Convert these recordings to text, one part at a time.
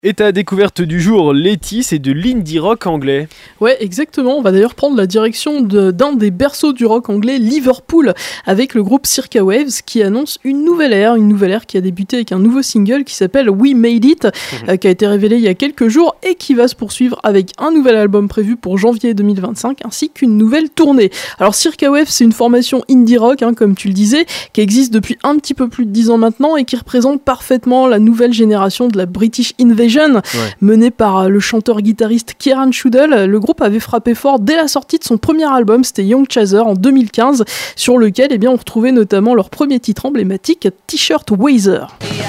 Et ta découverte du jour, Letty, c'est de l'indie rock anglais. Ouais, exactement. On va d'ailleurs prendre la direction d'un des berceaux du rock anglais, Liverpool, avec le groupe Circa Waves, qui annonce une nouvelle ère qui a débuté avec un nouveau single qui s'appelle We Made It, qui a été révélé il y a quelques jours et qui va se poursuivre avec un nouvel album prévu pour janvier 2025, ainsi qu'une nouvelle tournée. Alors Circa Waves, c'est une formation indie rock, comme tu le disais, qui existe depuis un petit peu plus de 10 ans maintenant et qui représente parfaitement la nouvelle génération de la British Invasion, mené par le chanteur-guitariste Kieran Chudell. Le groupe avait frappé fort dès la sortie de son premier album, c'était Young Chaser en 2015, sur lequel on retrouvait notamment leur premier titre emblématique, T-shirt Weather.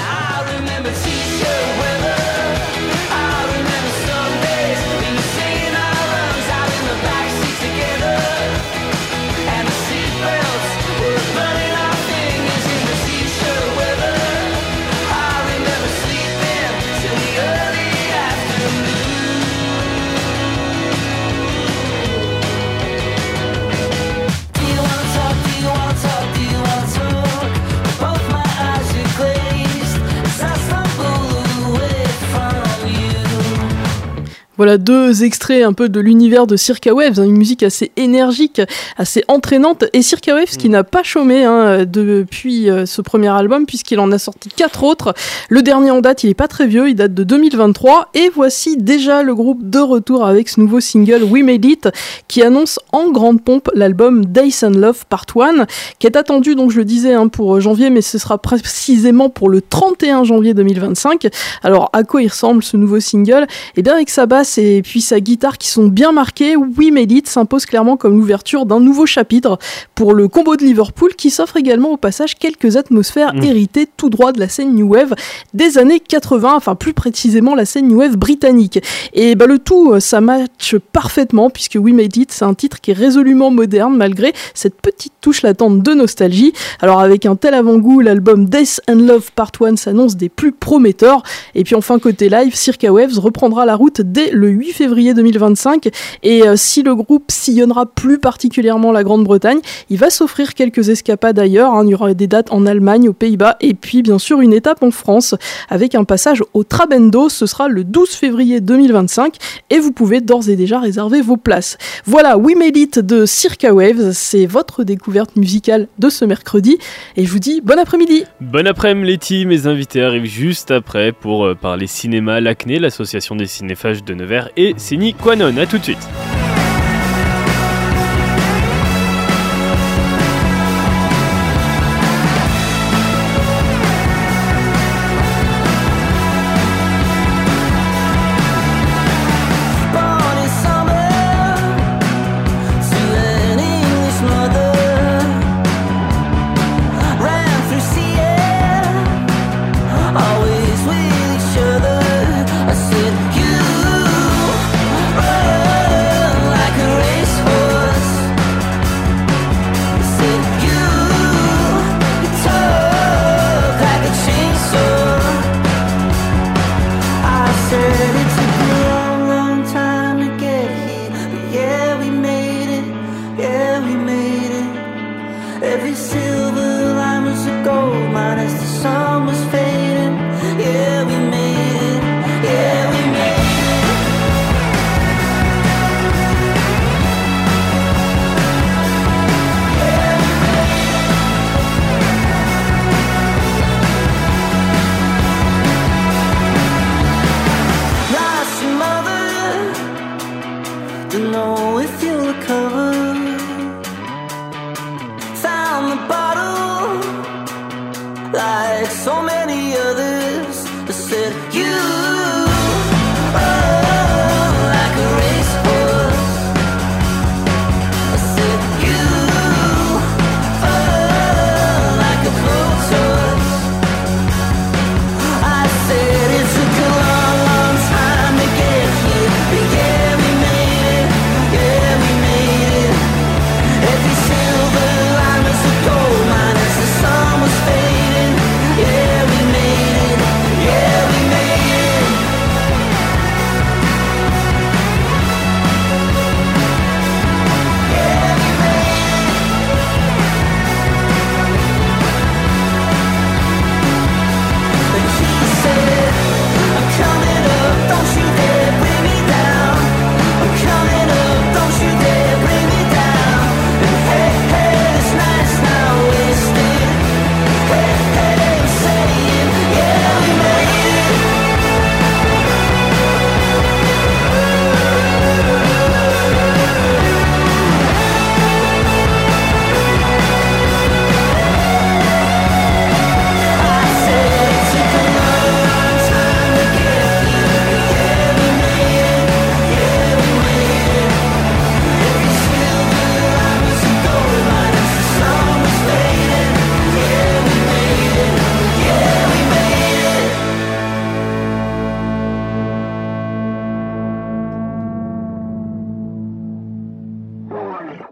Voilà deux extraits un peu de l'univers de Circa Waves, une musique assez énergique, assez entraînante, et Circa Waves qui n'a pas chômé depuis ce premier album, puisqu'il en a sorti 4 autres. Le dernier en date, il est pas très vieux, il date de 2023, et voici déjà le groupe de retour avec ce nouveau single We Made It, qui annonce en grande pompe l'album Days and Love Part 1, qui est attendu, donc je le disais, pour janvier, mais ce sera précisément pour le 31 janvier 2025. Alors à quoi il ressemble ce nouveau single ? Eh bien avec sa basse et puis sa guitare qui sont bien marquées, We Made It s'impose clairement comme l'ouverture d'un nouveau chapitre pour le combo de Liverpool, qui s'offre également au passage quelques atmosphères héritées tout droit de la scène New Wave des années 80, enfin plus précisément la scène New Wave britannique. Et le tout, ça matche parfaitement, puisque We Made It, c'est un titre qui est résolument moderne malgré cette petite touche latente de nostalgie. Alors avec un tel avant-goût, l'album Death and Love Part 1 s'annonce des plus prometteurs. Et puis enfin côté live, Circa Waves reprendra la route dès le 8 février 2025, et si le groupe sillonnera plus particulièrement la Grande-Bretagne, il va s'offrir quelques escapades ailleurs, il y aura des dates en Allemagne, aux Pays-Bas, et puis bien sûr une étape en France, avec un passage au Trabendo, ce sera le 12 février 2025, et vous pouvez d'ores et déjà réserver vos places. Voilà, We Made It de Circa Waves, c'est votre découverte musicale de ce mercredi, et je vous dis bon après-midi. Bon après-midi Letty, mes invités arrivent juste après pour parler cinéma, l'ACNE, l'association des cinéphages de Nevers, et Séni Quanon. À tout de suite.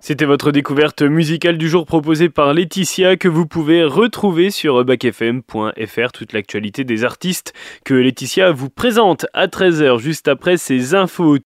C'était votre découverte musicale du jour proposée par Laetitia que vous pouvez retrouver sur bacfm.fr. Toute l'actualité des artistes que Laetitia vous présente à 13h juste après ces infos.